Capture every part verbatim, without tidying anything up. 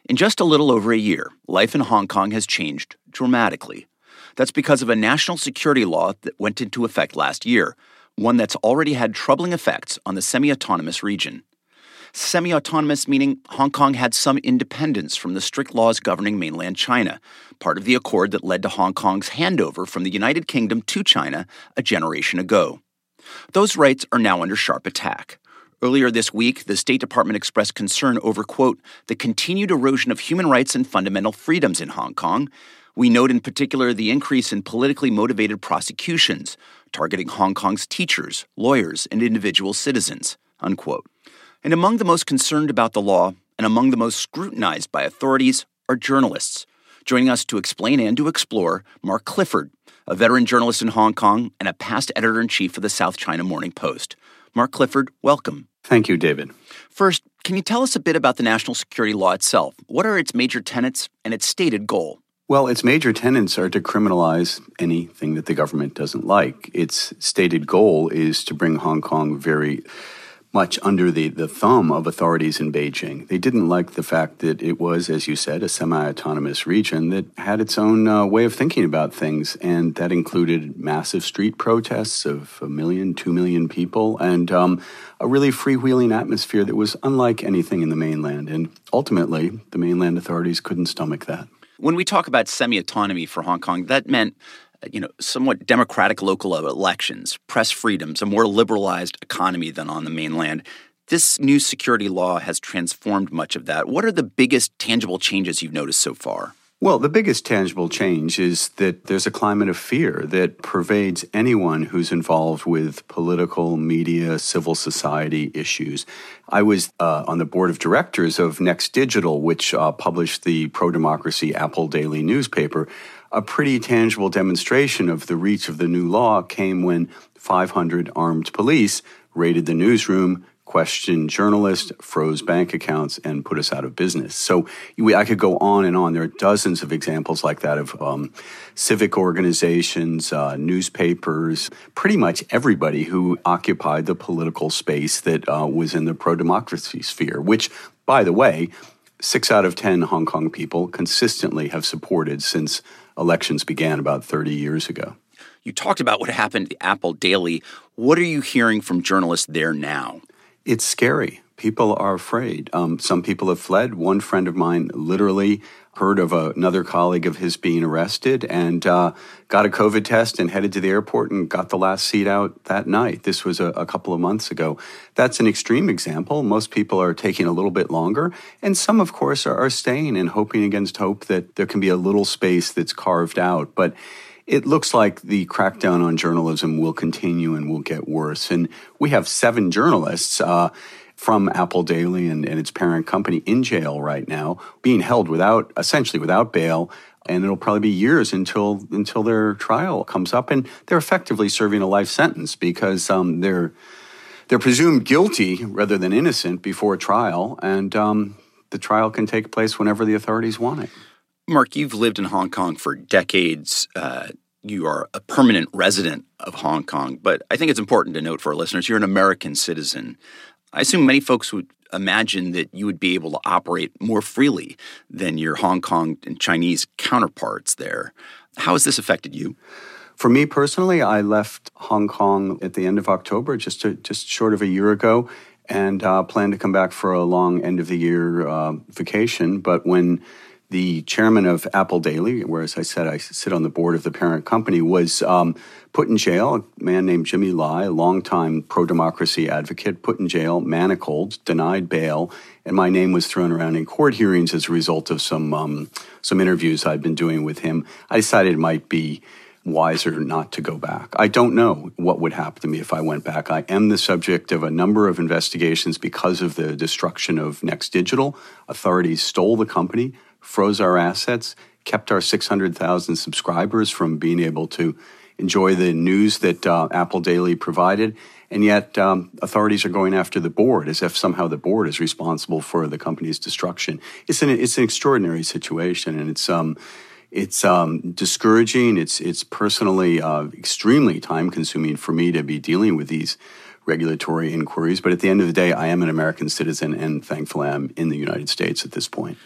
In just a little over a year, life in Hong Kong has changed dramatically. That's because of a national security law that went into effect last year, one that's already had troubling effects on the semi-autonomous region. Semi-autonomous meaning Hong Kong had some independence from the strict laws governing mainland China, part of the accord that led to Hong Kong's handover from the United Kingdom to China a generation ago. Those rights are now under sharp attack. Earlier this week, the State Department expressed concern over, quote, the continued erosion of human rights and fundamental freedoms in Hong Kong. We note in particular the increase in politically motivated prosecutions, targeting Hong Kong's teachers, lawyers, and individual citizens, unquote. And among the most concerned about the law and among the most scrutinized by authorities are journalists. Joining us to explain and to explore, Mark Clifford, a veteran journalist in Hong Kong and a past editor-in-chief of the South China Morning Post. Mark Clifford, welcome. Thank you, David. First, can you tell us a bit about the national security law itself? What are its major tenets and its stated goal? Well, its major tenets are to criminalize anything that the government doesn't like. Its stated goal is to bring Hong Kong very much under the, the thumb of authorities in Beijing. They didn't like the fact that it was, as you said, a semi-autonomous region that had its own uh, way of thinking about things, and that included massive street protests of a million, two million people, and um, a really freewheeling atmosphere that was unlike anything in the mainland. And ultimately, the mainland authorities couldn't stomach that. When we talk about semi-autonomy for Hong Kong, that meant you know, somewhat democratic local elections, press freedoms, a more liberalized economy than on the mainland. This new security law has transformed much of that. What are the biggest tangible changes you've noticed so far? Well, the biggest tangible change is that there's a climate of fear that pervades anyone who's involved with political, media, civil society issues. I was uh, on the board of directors of Next Digital, which uh, published the pro-democracy Apple Daily newspaper. A pretty tangible demonstration of the reach of the new law came when five hundred armed police raided the newsroom, questioned journalists, froze bank accounts, and put us out of business. So we, I could go on and on. There are dozens of examples like that of um, civic organizations, uh, newspapers, pretty much everybody who occupied the political space that uh, was in the pro-democracy sphere, which, by the way, six out of ten Hong Kong people consistently have supported since elections began about thirty years ago. You talked about what happened at the Apple Daily. What are you hearing from journalists there now? It's scary. People are afraid. Um, some people have fled. One friend of mine literally heard of a, another colleague of his being arrested and uh, got a COVID test and headed to the airport and got the last seat out that night. This was a, a couple of months ago. That's an extreme example. Most people are taking a little bit longer. And some, of course, are, are staying and hoping against hope that there can be a little space that's carved out. But it looks like the crackdown on journalism will continue and will get worse. And we have seven journalists uh, from Apple Daily and, and its parent company in jail right now, being held without, essentially without bail, and it'll probably be years until until their trial comes up, and they're effectively serving a life sentence because um, they're they're presumed guilty rather than innocent before trial, and um, the trial can take place whenever the authorities want it. Mark, you've lived in Hong Kong for decades. Uh, you are a permanent resident of Hong Kong, but I think it's important to note for our listeners, you're an American citizen. I assume many folks would imagine that you would be able to operate more freely than your Hong Kong and Chinese counterparts there. How has this affected you? For me personally, I left Hong Kong at the end of October, just to, just short of a year ago, and uh, plan to come back for a long end-of-the-year uh, vacation. But when the chairman of Apple Daily, where, as I said, I sit on the board of the parent company, was um, put in jail. A man named Jimmy Lai, a longtime pro-democracy advocate, put in jail, manacled, denied bail, and my name was thrown around in court hearings as a result of some um, some interviews I'd been doing with him. I decided it might be wiser not to go back. I don't know what would happen to me if I went back. I am the subject of a number of investigations because of the destruction of Next Digital. Authorities stole the company, froze our assets, kept our six hundred thousand subscribers from being able to enjoy the news that uh, Apple Daily provided. And yet um, authorities are going after the board as if somehow the board is responsible for the company's destruction. It's an, it's an extraordinary situation, and it's um, it's um, discouraging. It's, it's personally uh, extremely time-consuming for me to be dealing with these regulatory inquiries. But at the end of the day, I am an American citizen, and thankfully I'm in the United States at this point.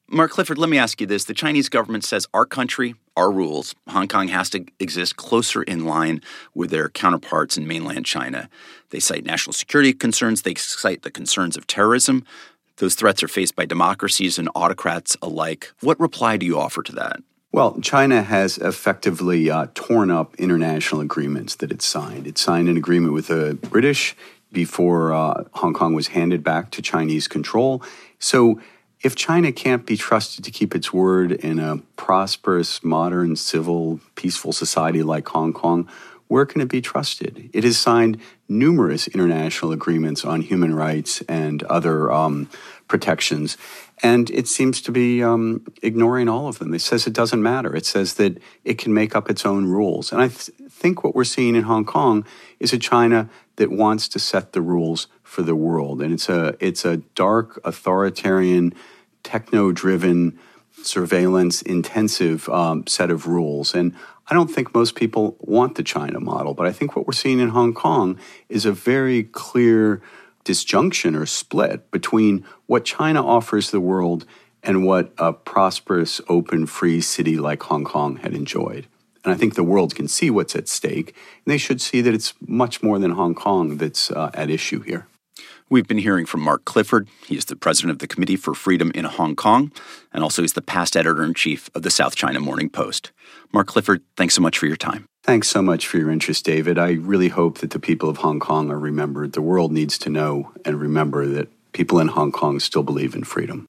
Mark Clifford, let me ask you this. The Chinese government says our country, our rules, Hong Kong has to exist closer in line with their counterparts in mainland China. They cite national security concerns. They cite the concerns of terrorism. Those threats are faced by democracies and autocrats alike. What reply do you offer to that? Well, China has effectively uh, torn up international agreements that it signed. It signed an agreement with the British before uh, Hong Kong was handed back to Chinese control. So if China can't be trusted to keep its word in a prosperous, modern, civil, peaceful society like Hong Kong, where can it be trusted? It has signed numerous international agreements on human rights and other um, protections, and it seems to be um, ignoring all of them. It says it doesn't matter. It says that it can make up its own rules. And I th- think what we're seeing in Hong Kong is a China that wants to set the rules for the world. And it's a it's a dark, authoritarian, techno-driven, surveillance-intensive um, set of rules. And I don't think most people want the China model, but I think what we're seeing in Hong Kong is a very clear disjunction or split between what China offers the world and what a prosperous, open, free city like Hong Kong had enjoyed. And I think the world can see what's at stake, and they should see that it's much more than Hong Kong that's uh, at issue here. We've been hearing from Mark Clifford. He is the president of the Committee for Freedom in Hong Kong, and also he's the past editor-in-chief of the South China Morning Post. Mark Clifford, thanks so much for your time. Thanks so much for your interest, David. I really hope that the people of Hong Kong are remembered. The world needs to know and remember that people in Hong Kong still believe in freedom.